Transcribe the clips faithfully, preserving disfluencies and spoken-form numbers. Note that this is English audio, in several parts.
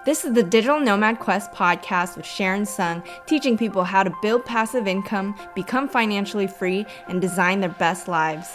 This is the Digital Nomad Quest podcast with Sharon Sung, teaching people how to build passive income, become financially free, and design their best lives.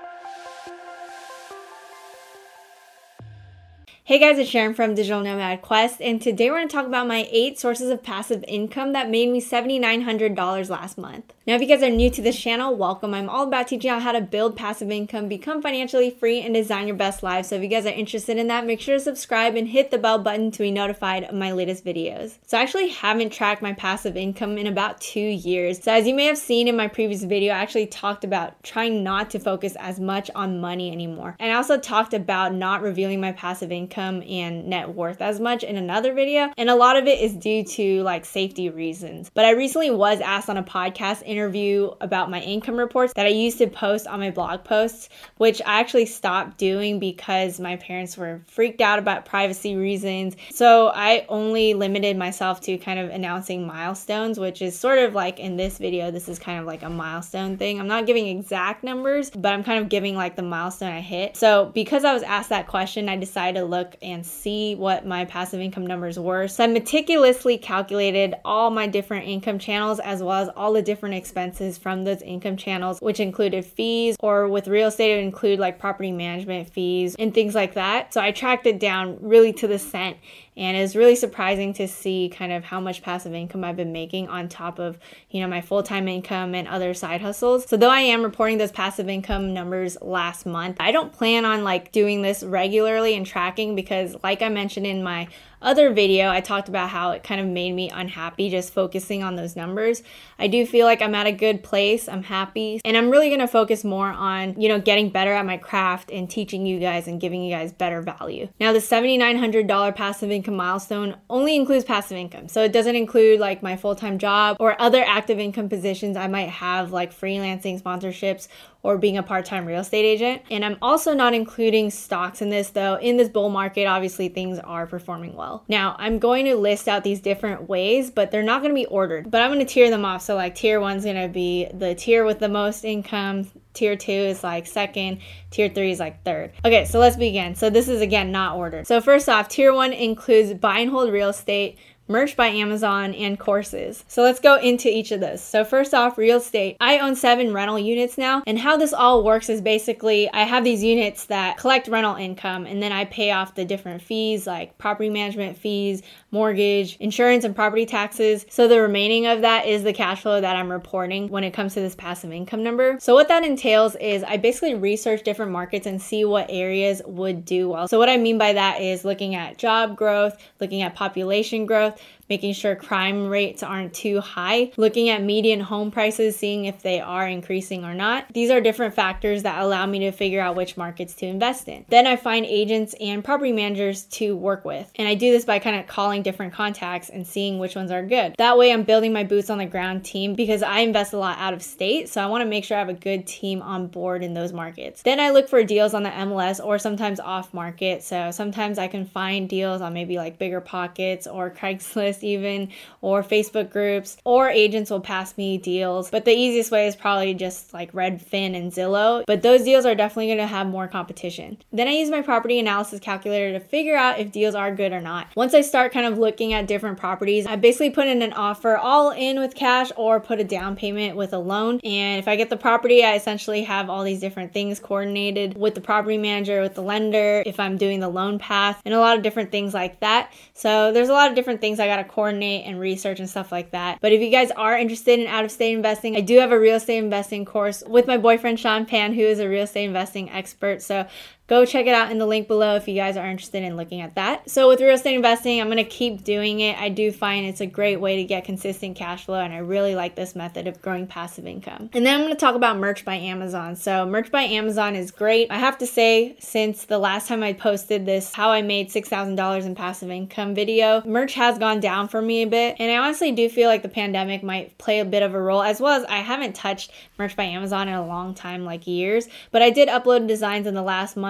Hey guys, it's Sharon from Digital Nomad Quest, and today we're going to talk about my eight sources of passive income that made me seven thousand nine hundred dollars last month. Now, if you guys are new to this channel, welcome. I'm all about teaching you how to build passive income, become financially free, and design your best life. So if you guys are interested in that, make sure to subscribe and hit the bell button to be notified of my latest videos. So I actually haven't tracked my passive income in about two years. So as you may have seen in my previous video, I actually talked about trying not to focus as much on money anymore. And I also talked about not revealing my passive income and net worth as much in another video, and a lot of it is due to like safety reasons. But I recently was asked on a podcast interview about my income reports that I used to post on my blog posts, which I actually stopped doing because my parents were freaked out about privacy reasons. So I only limited myself to kind of announcing milestones, which is sort of like in this video, this is kind of like a milestone thing. I'm not giving exact numbers, but I'm kind of giving like the milestone I hit. So because I was asked that question, I decided to look and see what my passive income numbers were. So I meticulously calculated all my different income channels as well as all the different expenses from those income channels, which included fees, or with real estate it would include like property management fees and things like that. So I tracked it down really to the cent, and it's really surprising to see kind of how much passive income I've been making on top of, you know, my full-time income and other side hustles. So though I am reporting those passive income numbers last month, I don't plan on like doing this regularly and tracking because like I mentioned in my other video, I talked about how it kind of made me unhappy just focusing on those numbers. I do feel like I'm at a good place, I'm happy, and I'm really gonna focus more on, you know, getting better at my craft and teaching you guys and giving you guys better value. Now, the seven thousand nine hundred dollars passive income milestone only includes passive income. So it doesn't include like my full-time job or other active income positions I might have, like freelancing, sponsorships, or being a part-time real estate agent. And I'm also not including stocks in this, though. In this bull market, obviously things are performing well. Now, I'm going to list out these different ways, but they're not gonna be ordered, but I'm gonna tier them off. So like tier one's gonna be the tier with the most income, tier two is like second, tier three is like third. Okay, so let's begin. So this is again not ordered. So first off, tier one includes buy and hold real estate, merch by Amazon, and courses. So let's go into each of those. So first off, real estate. I own seven rental units now, and how this all works is basically I have these units that collect rental income, and then I pay off the different fees like property management fees, mortgage, insurance, and property taxes. So the remaining of that is the cash flow that I'm reporting when it comes to this passive income number. So what that entails is I basically research different markets and see what areas would do well. So what I mean by that is looking at job growth, looking at population growth, making sure crime rates aren't too high, looking at median home prices, seeing if they are increasing or not. These are different factors that allow me to figure out which markets to invest in. Then I find agents and property managers to work with. And I do this by kind of calling different contacts and seeing which ones are good. That way I'm building my boots on the ground team because I invest a lot out of state. So I want to make sure I have a good team on board in those markets. Then I look for deals on the M L S or sometimes off market. So sometimes I can find deals on maybe like Bigger Pockets or Craigslist even, or Facebook groups, or agents will pass me deals. But the easiest way is probably just like Redfin and Zillow, but those deals are definitely going to have more competition. Then I use my property analysis calculator to figure out if deals are good or not. Once I start kind of looking at different properties, I basically put in an offer all in with cash or put a down payment with a loan. And if I get the property, I essentially have all these different things coordinated with the property manager, with the lender, if I'm doing the loan path, and a lot of different things like that. So there's a lot of different things I got to coordinate and research and stuff like that. But if you guys are interested in out-of-state investing, I do have a real estate investing course with my boyfriend Sean Pan, who is a real estate investing expert. So go check it out in the link below if you guys are interested in looking at that. So with real estate investing, I'm going to keep doing it. I do find it's a great way to get consistent cash flow, and I really like this method of growing passive income. And then I'm going to talk about merch by Amazon. So merch by Amazon is great. I have to say, since the last time I posted this how I made six thousand dollars in passive income video, merch has gone down for me a bit. And I honestly do feel like the pandemic might play a bit of a role, as well as I haven't touched merch by Amazon in a long time, like years. But I did upload designs in the last month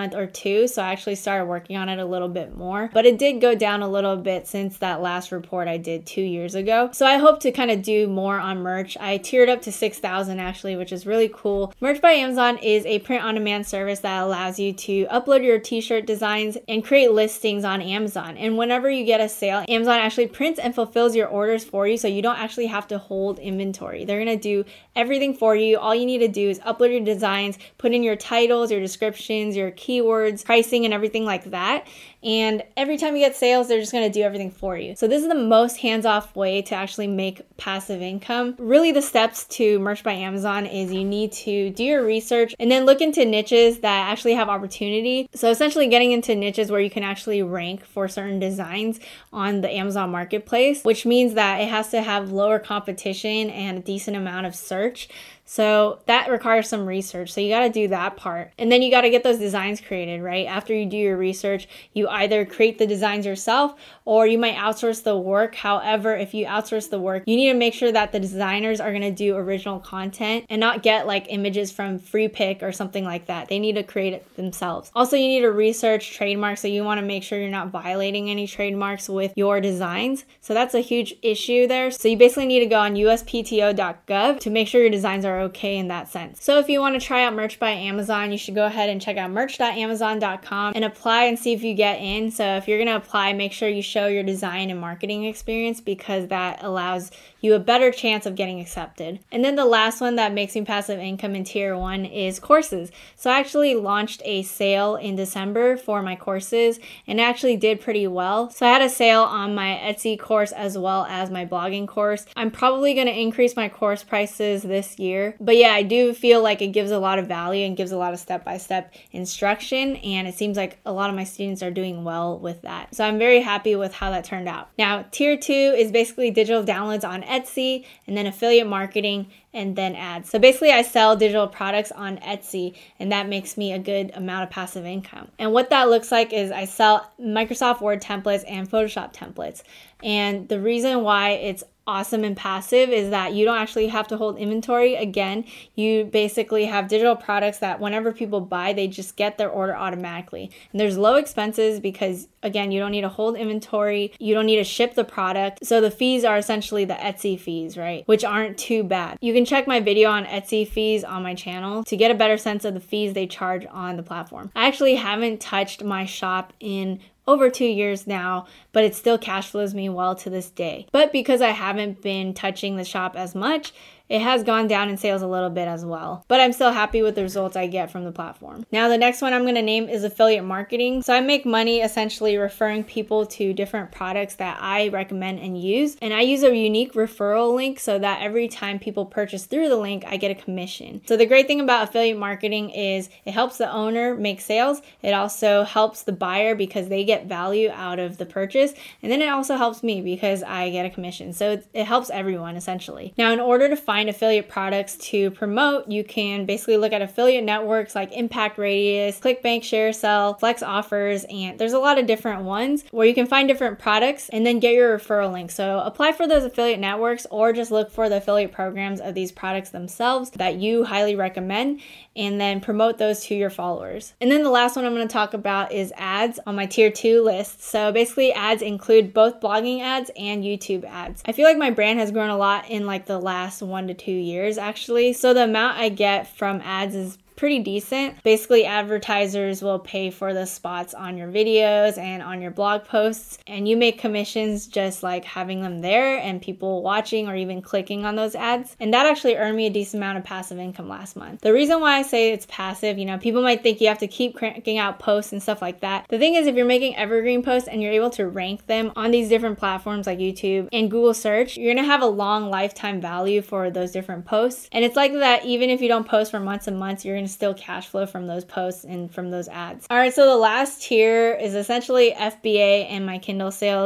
month or two, so I actually started working on it a little bit more. But it did go down a little bit since that last report I did two years ago. So I hope to kind of do more on merch. I tiered up to six thousand actually, which is really cool. Merch by Amazon is a print-on-demand service that allows you to upload your t-shirt designs and create listings on Amazon. And whenever you get a sale, Amazon actually prints and fulfills your orders for you, so you don't actually have to hold inventory. They're gonna do everything for you. All you need to do is upload your designs, put in your titles, your descriptions, your keywords, pricing, and everything like that. And every time you get sales, they're just gonna do everything for you. So this is the most hands-off way to actually make passive income. Really, the steps to Merch by Amazon is you need to do your research and then look into niches that actually have opportunity. So essentially getting into niches where you can actually rank for certain designs on the Amazon marketplace, which means that it has to have lower competition and a decent amount of search. So that requires some research. So you got to do that part. And then you got to get those designs created, right? After you do your research, you either create the designs yourself or you might outsource the work. However, if you outsource the work, you need to make sure that the designers are going to do original content and not get like images from Freepik or something like that. They need to create it themselves. Also, you need to research trademarks. So you want to make sure you're not violating any trademarks with your designs. So that's a huge issue there. So you basically need to go on U S P T O dot gov to make sure your designs are okay in that sense. So if you want to try out Merch by Amazon, you should go ahead and check out merch dot amazon dot com and apply and see if you get in. So if you're going to apply, make sure you show your design and marketing experience because that allows you a better chance of getting accepted. And then the last one that makes me passive income in tier one is courses. So I actually launched a sale in December for my courses and it actually did pretty well. So I had a sale on my Etsy course as well as my blogging course. I'm probably going to increase my course prices this year. But yeah, I do feel like it gives a lot of value and gives a lot of step-by-step instruction. And it seems like a lot of my students are doing well with that. So I'm very happy with how that turned out. Now, tier two is basically digital downloads on Etsy and then affiliate marketing and then ads. So basically I sell digital products on Etsy and that makes me a good amount of passive income. And what that looks like is I sell Microsoft Word templates and Photoshop templates. And the reason why it's awesome and passive is that you don't actually have to hold inventory. Again, you basically have digital products that whenever people buy, they just get their order automatically. And there's low expenses because again, you don't need to hold inventory. You don't need to ship the product. So the fees are essentially the Etsy fees, right? Which aren't too bad. You can check my video on Etsy fees on my channel to get a better sense of the fees they charge on the platform. I actually haven't touched my shop in over two years now, but it still cash flows me well to this day. But because I haven't been touching the shop as much, it has gone down in sales a little bit as well. But I'm still happy with the results I get from the platform. Now, the next one I'm going to name is affiliate marketing. So I make money essentially referring people to different products that I recommend and use. And I use a unique referral link so that every time people purchase through the link, I get a commission. So the great thing about affiliate marketing is it helps the owner make sales. It also helps the buyer because they get value out of the purchase. And then it also helps me because I get a commission. So it, it helps everyone essentially. Now, in order to find affiliate products to promote, you can basically look at affiliate networks like Impact Radius, ClickBank, ShareSell, Flex Offers, and there's a lot of different ones where you can find different products and then get your referral link. So apply for those affiliate networks or just look for the affiliate programs of these products themselves that you highly recommend and then promote those to your followers. And then the last one I'm going to talk about is ads on my tier two list. So basically ads include both blogging ads and YouTube ads. I feel like my brand has grown a lot in like the last one to two years actually. So the amount I get from ads is pretty decent. Basically, advertisers will pay for the spots on your videos and on your blog posts, and you make commissions just like having them there and people watching or even clicking on those ads. And that actually earned me a decent amount of passive income last month. The reason why I say it's passive, you know, people might think you have to keep cranking out posts and stuff like that. The thing is, if you're making evergreen posts and you're able to rank them on these different platforms like YouTube and Google search, you're gonna have a long lifetime value for those different posts. And it's like that even if you don't post for months and months, you're gonna still cash flow from those posts and from those ads. All right, so the last tier is essentially F B A and my Kindle sales.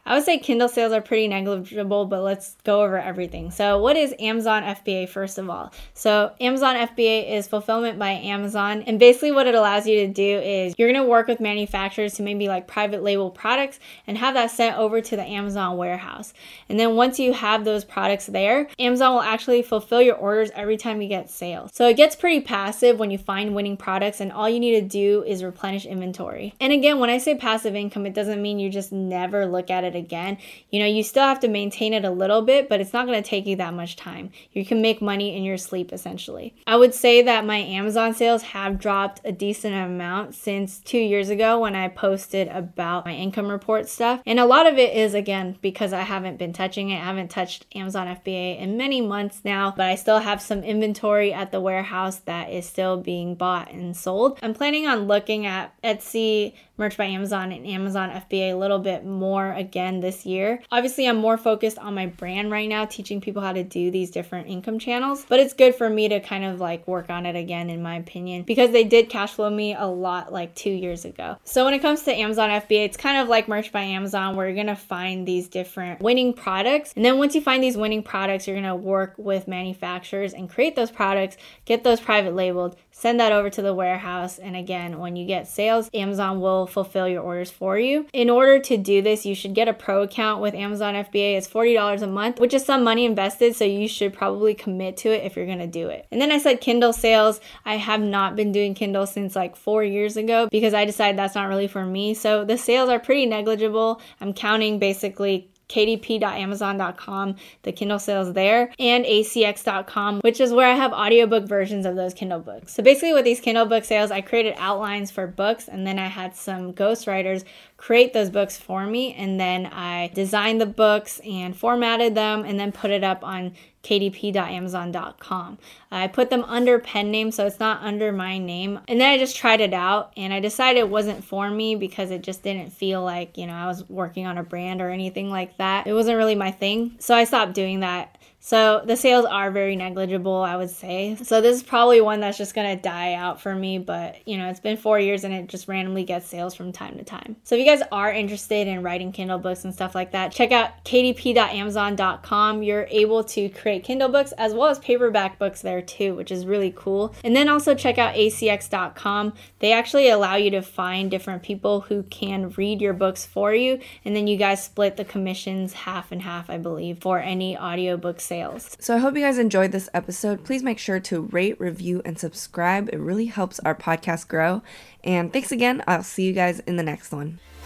I would say Kindle sales are pretty negligible, but let's go over everything. So what is Amazon F B A first of all? So Amazon F B A is fulfillment by Amazon. And basically what it allows you to do is you're going to work with manufacturers to maybe like private label products and have that sent over to the Amazon warehouse. And then once you have those products there, Amazon will actually fulfill your orders every time you get sales. So it gets pretty passive when you find winning products and all you need to do is replenish inventory. And again, when I say passive income, it doesn't mean you just never look at it again. You know, you still have to maintain it a little bit, but it's not going to take you that much time. You can make money in your sleep essentially. I would say that my Amazon sales have dropped a decent amount since two years ago when I posted about my income report stuff. And a lot of it is again because I haven't been touching it. I haven't touched Amazon F B A in many months now, but I still have some inventory at the warehouse that is still being bought and sold. I'm planning on looking at Etsy, Merch by Amazon, and Amazon F B A a little bit more again this year. Obviously, I'm more focused on my brand right now, teaching people how to do these different income channels, but it's good for me to kind of like work on it again, in my opinion, because they did cash flow me a lot like two years ago. So when it comes to Amazon F B A, it's kind of like Merch by Amazon where you're going to find these different winning products. And then once you find these winning products, you're going to work with manufacturers and create those products, get those private labeled, send that over to the warehouse. And again, when you get sales, Amazon will fulfill your orders for you. In order to do this, you should get a pro account with Amazon F B A. It's forty dollars a month, which is some money invested. So you should probably commit to it if you're going to do it. And then I said Kindle sales. I have not been doing Kindle since like four years ago because I decided that's not really for me. So the sales are pretty negligible. I'm counting basically k d p dot amazon dot com, the Kindle sales there, and a c x dot com, which is where I have audiobook versions of those Kindle books. So basically with these Kindle book sales, I created outlines for books, and then I had some ghostwriters create those books for me, and then I designed the books and formatted them and then put it up on k d p dot amazon dot com. I put them under pen name, so it's not under my name. And then I just tried it out and I decided it wasn't for me because it just didn't feel like, you know, I was working on a brand or anything like that. It wasn't really my thing. So I stopped doing that. So the sales are very negligible, I would say. So this is probably one that's just going to die out for me, but you know, it's been four years and it just randomly gets sales from time to time. So if you guys are interested in writing Kindle books and stuff like that, check out k d p dot amazon dot com. You're able to create Kindle books as well as paperback books there too, which is really cool. And then also check out a c x dot com. They actually allow you to find different people who can read your books for you. And then you guys split the commissions half and half, I believe, for any audiobook sales. So I hope you guys enjoyed this episode. Please make sure to rate, review, and subscribe. It really helps our podcast grow. And thanks again. I'll see you guys in the next one.